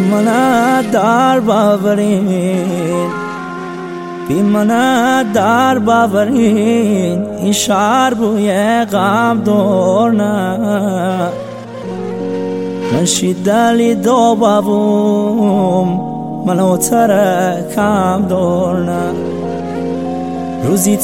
منه در باورین بی منه در باورین این شهر بوی غم دور نه منشی دلی دو بابوم منو ترکم دور نه روزی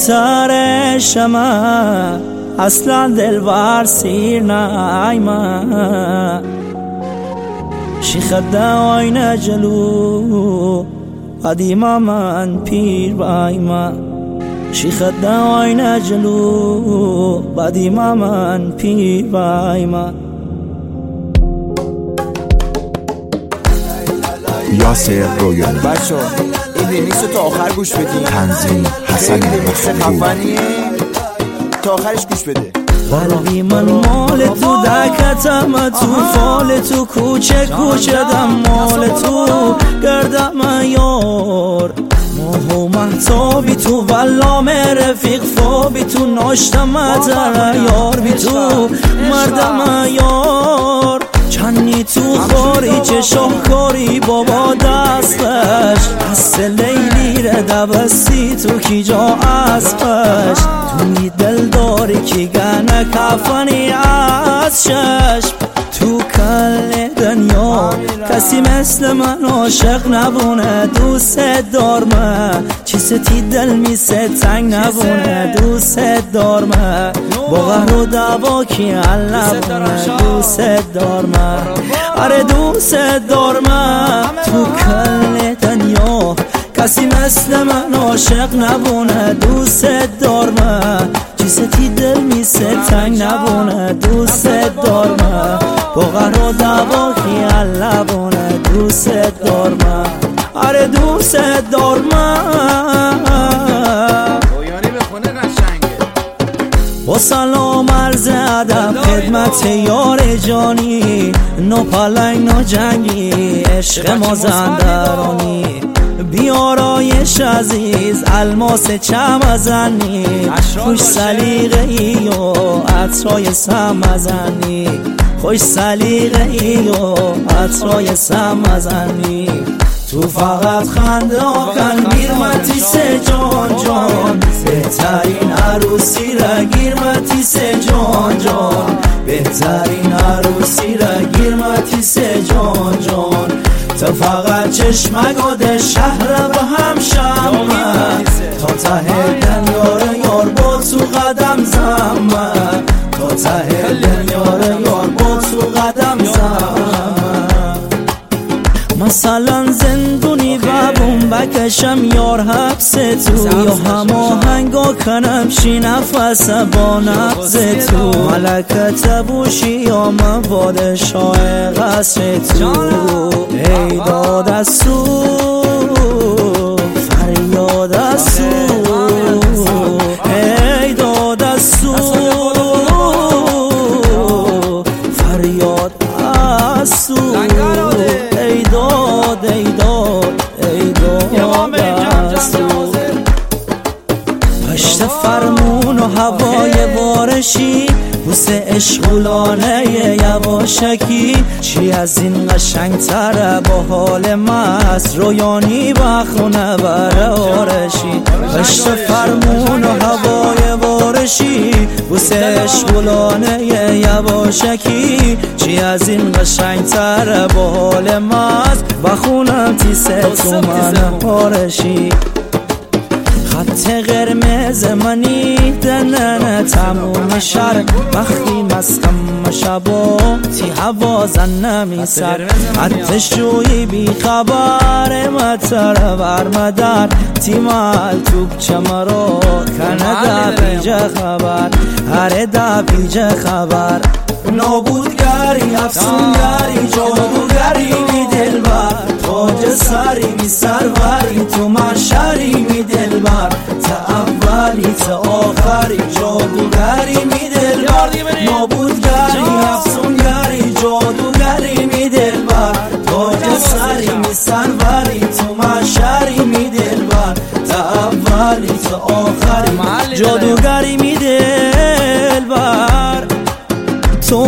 ترشمه اصلا دلبر سیر نایمه شیخ دواین جلو قدیما من پیر بایما شیخ دواین جلو قدیما من پیر بایما یاسر رویانی بچه این ریمیکس رو تا آخر گوش بدین تنظیم حسن مخفوفی تا آخرش گوش بده قلبی من مال تو دکتم تو فال تو کوچه کوچه دم مال تو گردم یار ماه و محتابی تو والام رفیق فابی تو ناشتم تر یار بی تو مردم یار چنی تو خوری چه شاهکاری بابا دستش دست لیلی ره دبستی تو کی جا اسبش تو می دل داری کی گنه کفنی از چشم تو کل دنیا کسی مثل من عاشق نبونه دوست دارمه چیستی دل میسه تنگ نبونه دوست دارمه با قهر و دوا کی حل نبونه دوست دارمه آره دوست دارمه تو کل دنیا کسی مثل من عاشق نبونه دوست دارمه چیستی دل میسه تنگ نبونه دوست دارمه با قهر و دوا خیال نبونه دوست دارمه آره دوست دارمه رویانی به خونه قشنگه با سلام عرض ادب خدمت یار جانی نو پلنگ نو جنگی عشق مازندرانی بیارایش عزیز الماس چمزنی خوش سلیقه ای و عطرای سمزنی خوش سلیقه ای و عطرای سمزنی تو فقط خنده آکن گیرمتی سه جان جان بهترین عروسی را گیرمتی سه جان جان بهترین عروسی را گیرمتی سه جان جان تو فقط چشمگاد شهر به هم شمه تا ته دنیار یار با تو قدم زمه تا ته دنیار یار با تو قدم زمه مثلا زندونی ببون بکشم یار حبس تو یا هماهنگا کنم شی نفس با نبض تو ملکت بوشی یا من پادشاه قصر تو ای داد از سو فریاد از سو ای داد از سو فریاد از سو ای داد ای داد ای داد از سو پشت فرمون و هوای بارشی بوس اشغولانه یواشکی چی از این قشنگ تره با حال مست رویانی بخونه بره آرشی پشت فرمون و هوای بارشی بوس اشغولانه یواشکی چی از این قشنگ تره با حال مست بخونم تیسه تو من آرشی خط قرمز منی دنن تموم شهر وقتی مستم شبا تی حوازن نمیسر حتش جوی بی خبر متر برمدر تی مال توب چمرو کنه دا بیجه خبر هره دا بیجه خبر نابودگری افسونگری جادوگری می دلبر تاج سری می سروری تو محشری می دلبر تا اولی تا آخری جادوگری می دلبر نابودگری افسونگری جادوگری می دلبر تاج سری می سروری تو محشری می دلبر تا اولی تا آخری جادوگری می دلبر تو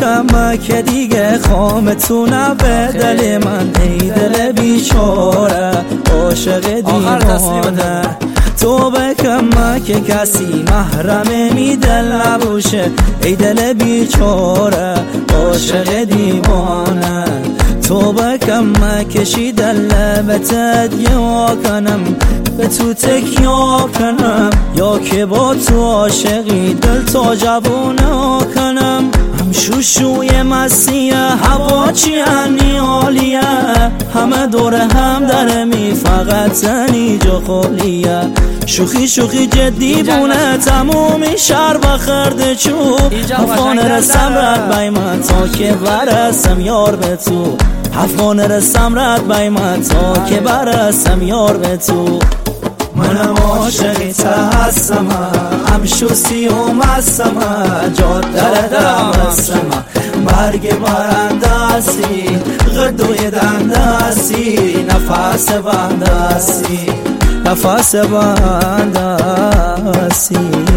کمک دیگه خامتونه به دل من، ای دل بیچاره عاشق دیوانه. تو به کمک کسی محرم می دل نبوشه، ای دل بیچاره عاشق دیوانه. تو به کمکشی دل به تدیا کنم، به تو تکیا کنم، یا که با تو عاشقی دل تا جوونه کنم. هم شوشوی مسیح هوا چی عالیه، همه دور هم داره می فقط زنی جا خالیه. شوخی شوخی جدی بونه تمومی شهر بخرده چوب، افغان رسم رد بای من تا که برسم یار به تو. افغان رسم رد بای من تا که برسم یار به تو. منم عاشقی هستم، هم شوسی و مستم، جاده درم هستم. برگ برنده هستی، غدوی دنده هستی، نفس بنده هستی، نفس بنده هستی.